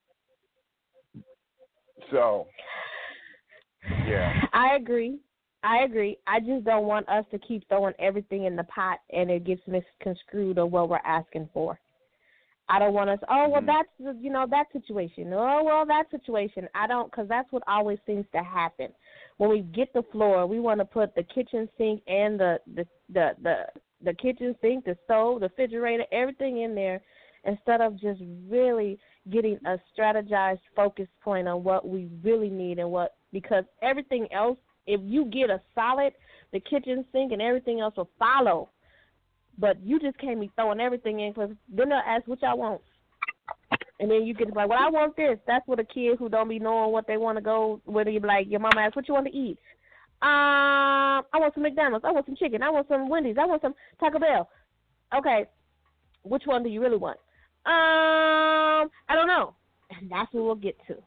So, yeah. I agree. I just don't want us to keep throwing everything in the pot and it gets misconstrued of what we're asking for. I don't want us, that's, that situation. Oh, well, that situation. I don't, because that's what always seems to happen. When we get the floor, we want to put the kitchen sink and the kitchen sink, the stove, the refrigerator, everything in there, instead of just really getting a strategized focus point on what we really need and because everything else, if you get a solid, the kitchen sink and everything else will follow. But you just can't be throwing everything in, because then they'll ask what y'all want. And then you get like, well, I want this. That's what a kid who don't be knowing what they want to go, whether you be like, your mama asks, what you want to eat? I want some McDonald's. I want some chicken. I want some Wendy's. I want some Taco Bell. Okay, which one do you really want? I don't know. And that's what we'll get to.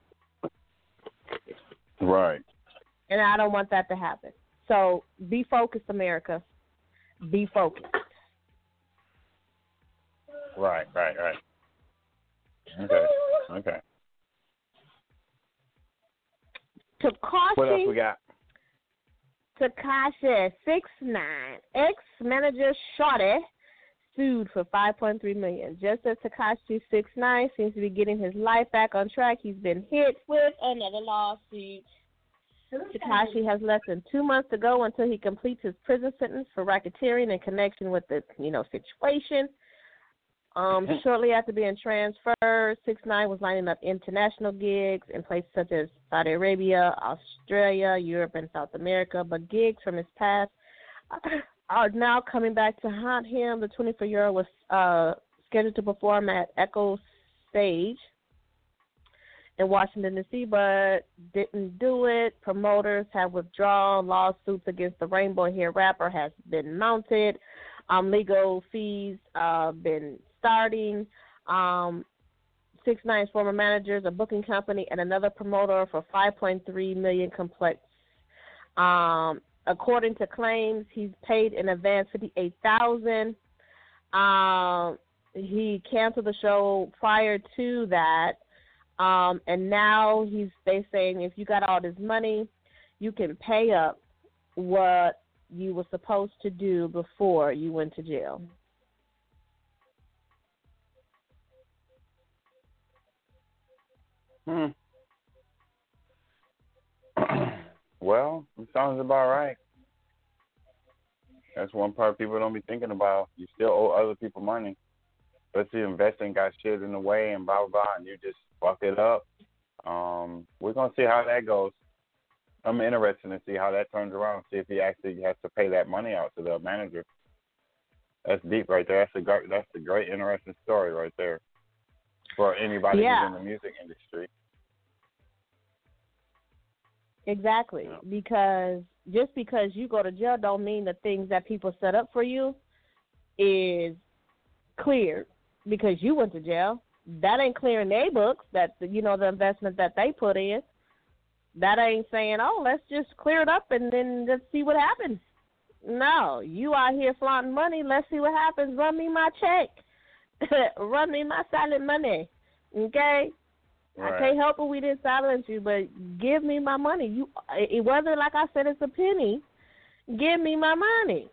Right. And I don't want that to happen. So be focused, America. Be focused. Right. Okay. Tekashi. What else we got? Tekashi 6ix9ine, ex-manager Shorty, sued for $5.3 million. Just as Tekashi 6ix9ine seems to be getting his life back on track, he's been hit with another lawsuit. Tekashi has less than 2 months to go until he completes his prison sentence for racketeering in connection with the, situation. Shortly after being transferred, 6ix9ine was lining up international gigs in places such as Saudi Arabia, Australia, Europe, and South America. But gigs from his past are now coming back to haunt him. The 24-year-old was scheduled to perform at Echo Stage in Washington, D.C., but didn't do it. Promoters have withdrawn. Lawsuits against the rainbow hair rapper has been mounted. Legal fees been starting. 6ix9ine's former managers, a booking company, and another promoter for $5.3 million complex. According to claims, he's paid in advance $58,000. He canceled the show prior to that, and now they saying if you got all this money, you can pay up what you were supposed to do before you went to jail. Well, it sounds about right. That's one part people don't be thinking about. You still owe other people money. Especially investing got shit in the way and blah, blah, blah, and you just fuck it up. We're going to see how that goes. I'm interested to see how that turns around, see if he actually has to pay that money out to the manager. That's deep right there. That's a great, interesting story right there for anybody who's in the music industry. Exactly, because just because you go to jail don't mean the things that people set up for you is cleared because you went to jail. That ain't clearing their books, that the investment that they put in. That ain't saying, oh, let's just clear it up and then let's see what happens. No, you out here flaunting money. Let's see what happens. Run me my check. Run me my silent money. Okay? Right. I can't help it we didn't silence you, but give me my money. Whether, like I said, it's a penny, give me my money.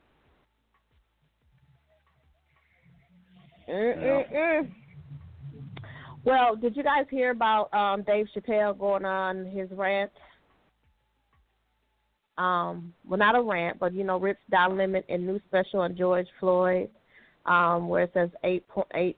Well, did you guys hear about Dave Chappelle going on his rant? Well, not a rant, but, Rich Down Limit and new special on George Floyd, where it says 8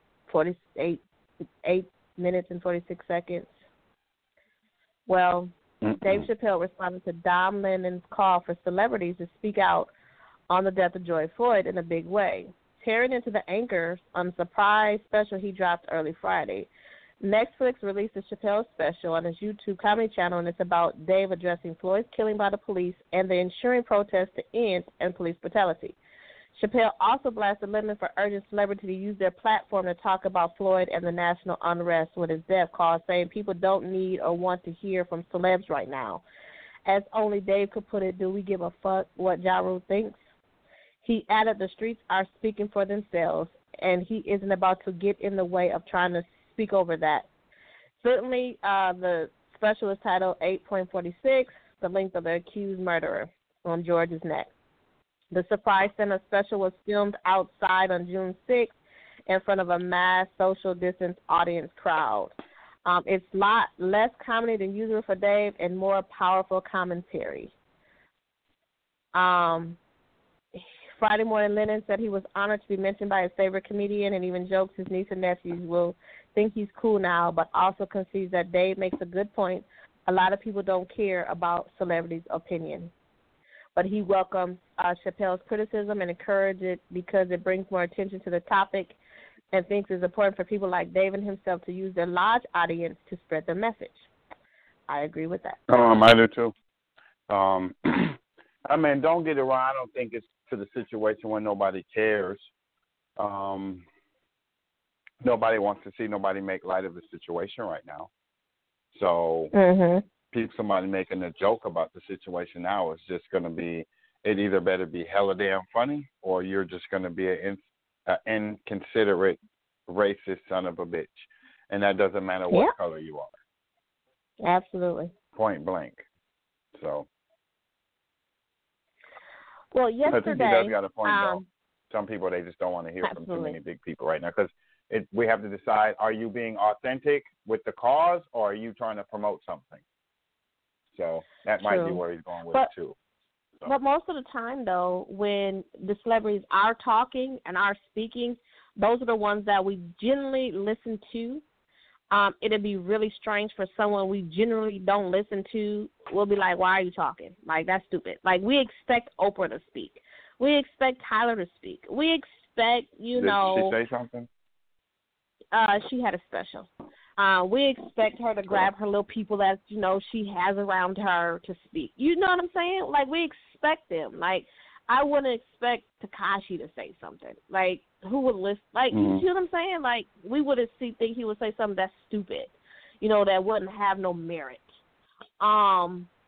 minutes and 46 seconds. Well, Dave Chappelle responded to Don Lennon's call for celebrities to speak out on the death of George Floyd in a big way, tearing into the anchors on a surprise special he dropped early Friday. Netflix released a Chappelle special on his YouTube comedy channel, and it's about Dave addressing Floyd's killing by the police and the ensuing protest to end and police brutality. Chappelle also blasted Lemon for urging celebrities to use their platform to talk about Floyd and the national unrest with his death cause, saying people don't need or want to hear from celebs right now. As only Dave could put it, do we give a fuck what Ja Rule thinks? He added the streets are speaking for themselves, and he isn't about to get in the way of trying to speak over that. Certainly, the special is titled 8.46, the length of the accused murderer on George's neck. The Surprise Center special was filmed outside on June 6th in front of a mass social distance audience crowd. It's a lot less comedy than usual for Dave and more powerful commentary. Friday morning, Lennon said he was honored to be mentioned by his favorite comedian and even jokes his niece and nephews will think he's cool now, but also concedes that Dave makes a good point. A lot of people don't care about celebrities' opinion. But he welcomes Chappelle's criticism and encourages it because it brings more attention to the topic and thinks it's important for people like Dave and himself to use their large audience to spread their message. I agree with that. I do too. Don't get it wrong. I don't think it's to the situation when nobody cares. Nobody wants to see nobody make light of the situation right now. So somebody making a joke about the situation now is just going to be, it either better be hella damn funny or you're just going to be an inconsiderate, racist son of a bitch. And that doesn't matter what color you are. Absolutely. Point blank. So. Well, yesterday. I think he does got a point, though. Some people, they just don't want to hear from too many big people right now because we have to decide, are you being authentic with the cause or are you trying to promote something? So that might be where he's going with it, too. So. But most of the time, though, when the celebrities are talking and are speaking, those are the ones that we generally listen to. It'd be really strange for someone we generally don't listen to. We'll be like, why are you talking? Like, that's stupid. Like, we expect Oprah to speak. We expect Tyler to speak. We expect, Did she say something? She had a special. We expect her to grab her little people that, she has around her to speak. You know what I'm saying? Like, we expect them. Like, I wouldn't expect Tekashi to say something. Like, who would listen? Like, you see what I'm saying? Like, we wouldn't think he would say something that's stupid, that wouldn't have no merit. I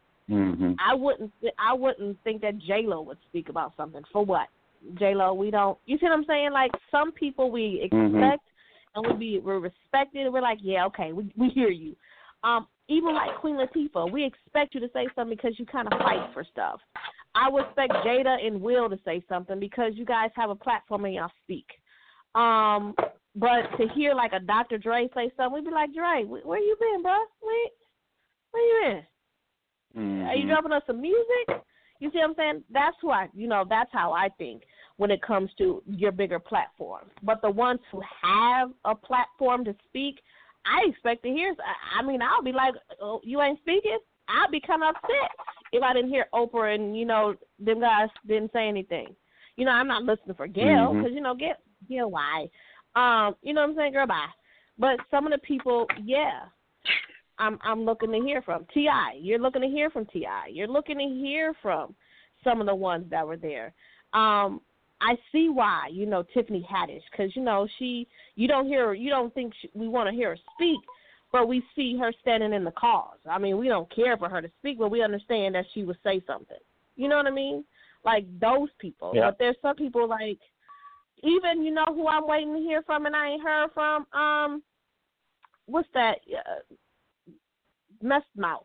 wouldn't think that J-Lo would speak about something. For what? J-Lo, we don't. You see what I'm saying? Like, some people we expect and we're respected. We're like, yeah, okay, we hear you. Even like Queen Latifah, we expect you to say something because you kind of fight for stuff. I would expect Jada and Will to say something because you guys have a platform and y'all speak. But to hear like a Dr. Dre say something, we'd be like, Dre, where you been, bro? Where you been? Are you dropping us some music? You see what I'm saying? That's why, that's how I think when it comes to your bigger platform. But the ones who have a platform to speak, I expect to hear. I mean, I'll be like, oh, you ain't speaking? I'd be kind of upset if I didn't hear Oprah and, them guys didn't say anything. I'm not listening for Gail because, Gail, why? You know what I'm saying? Girl, bye. But some of the people, yeah, I'm looking to hear from. T.I., you're looking to hear from T.I. You're looking to hear from some of the ones that were there. I see why, Tiffany Haddish, because, you don't think we want to hear her speak, but we see her standing in the cause. I mean, we don't care for her to speak, but we understand that she would say something. You know what I mean? Like those people. Yeah. But there's some people like, even, who I'm waiting to hear from and I ain't heard from, what's that? Messed Mouth.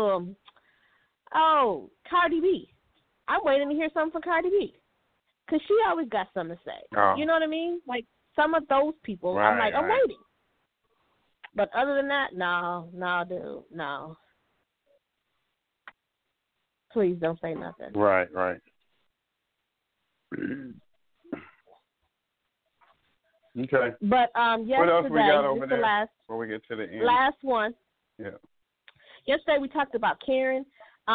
Cardi B. I'm waiting to hear something from Cardi B. Because she always got something to say. Oh. You know what I mean? Like, some of those people, right, I'm like, I'm waiting. But other than that, no, dude, no. Please don't say nothing. Right. Okay. But yesterday, what else we got over there before we get to the end? Last one. Yeah. Yesterday we talked about Karen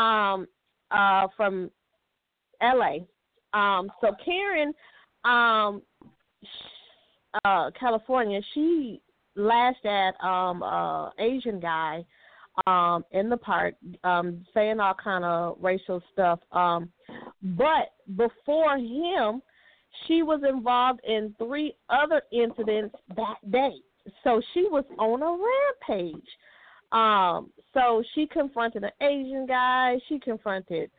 from L.A. So Karen, California, she lashed at Asian guy in the park, saying all kind of racial stuff. But before him, she was involved in 3 other incidents that day. So she was on a rampage. So she confronted an Asian guy. She confronted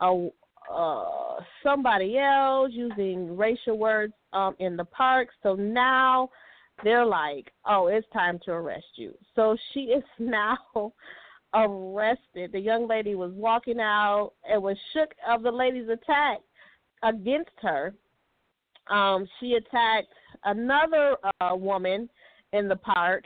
somebody else using racial words in the park. So now they're like, oh, it's time to arrest you. So she is now arrested. The young lady was walking out and was shook of the lady's attack against her. She attacked another woman in the park.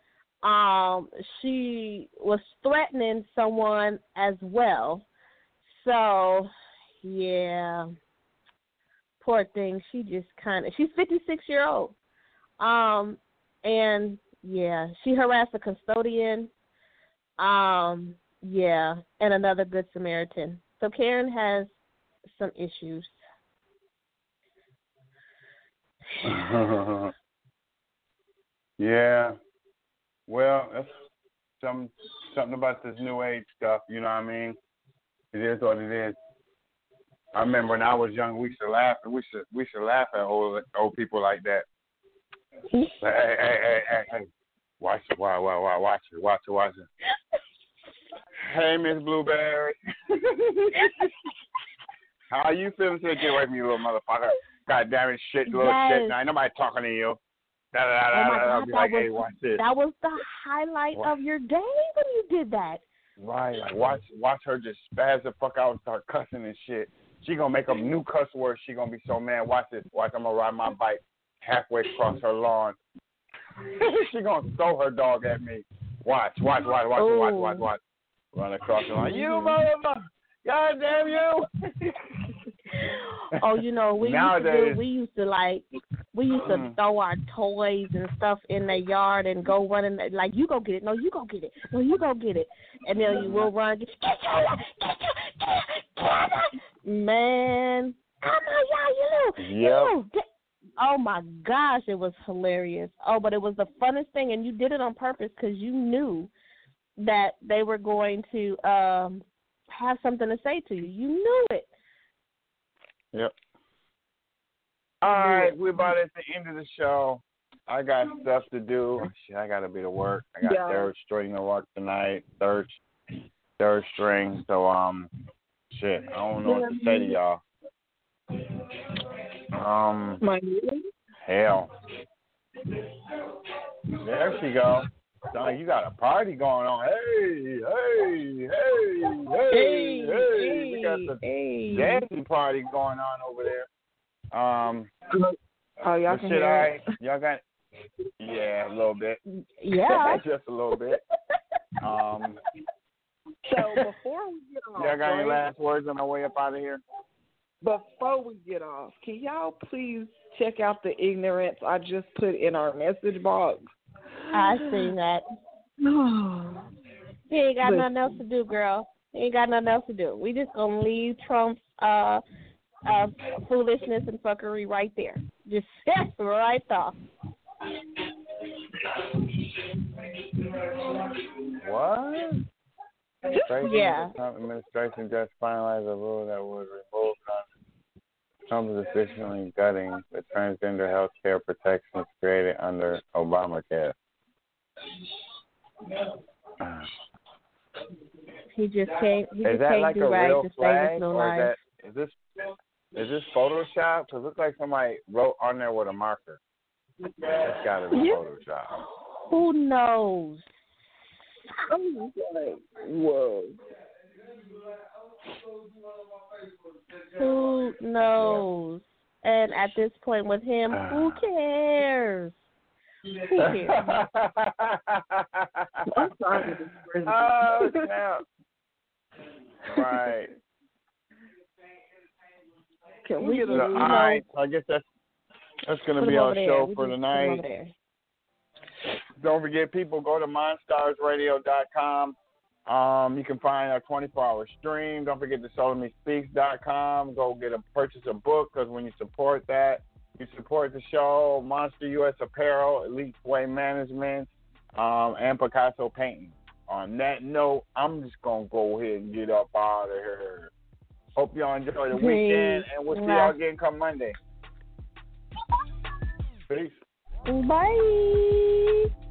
She was threatening someone as well. So, yeah, poor thing. She just she's 56-year-old. And, yeah, she harassed a custodian. Yeah, and another Good Samaritan. So Karen has some issues. Yeah. Well, that's something about this new age stuff, you know what I mean? It is what it is. I remember when I was young, we used to laugh at old people like that. Hey. Watch it. Hey, Miss Blueberry. How you feeling today? Get away from you, little motherfucker. God damn it, shit, little shit. Now, ain't nobody talking to you. Oh my God, hey, watch this. That was the highlight of your day when you did that. Right. Like, watch her just spaz the fuck out and start cussing and shit. She gonna make up new cuss words. She gonna be so mad. Watch this. Watch, I'm gonna ride my bike halfway across her lawn. She gonna throw her dog at me. Watch. Run across the lawn. You motherfucker! God damn you! Oh, you know, we used to throw our toys and stuff in the yard and go running, like, you go get it. No, you go get it. No, you go get it. And then you will run. Man, Oh my gosh, it was hilarious. Oh, but it was the funnest thing, and you did it on purpose because you knew that they were going to have something to say to you. You knew it. Yep. All right, we're about at the end of the show. I got stuff to do. Shit, I got to be to work. I got third string to work tonight. Third string. So shit, I don't know what to say to y'all. Hell. There she goes. So you got a party going on. Hey. We got the dancing party going on over there. Y'all can hear it. Y'all got, a little bit. Yeah. Just a little bit. So before we get off, y'all got any last words on our way up out of here? Before we get off, can y'all please check out the ignorance I just put in our message box? I seen that. He ain't got nothing else to do, girl. He ain't got nothing else to do. We just gonna leave Trump's foolishness and fuckery right there. Just set right off. What? Yeah. The Trump administration just finalized a rule that would remove Trump is officially gutting the transgender health care protections created under Obamacare. He just can't. He is just that can't like do a right real to flag, save us no or life. is this Photoshop? Because it looks like somebody wrote on there with a marker. It's got to be Photoshop. Who knows? I'm just like, whoa. Who knows? And at this point with him, who cares? Who cares? I'm sorry with this president. Oh, snap. Right. Can we get all right. I guess that's going to be our show for tonight. Don't forget, people, go to monstarsradio.com. You can find our 24-hour stream. Don't forget to SolarMeSpeaks.com. Go purchase a book, because when you support that, you support the show, Monster U.S. Apparel, Elite Sway Management, and Picasso Painting. On that note, I'm just going to go ahead and get up out of here. Hope y'all enjoy the weekend, and we'll see y'all again come Monday. Peace. Bye.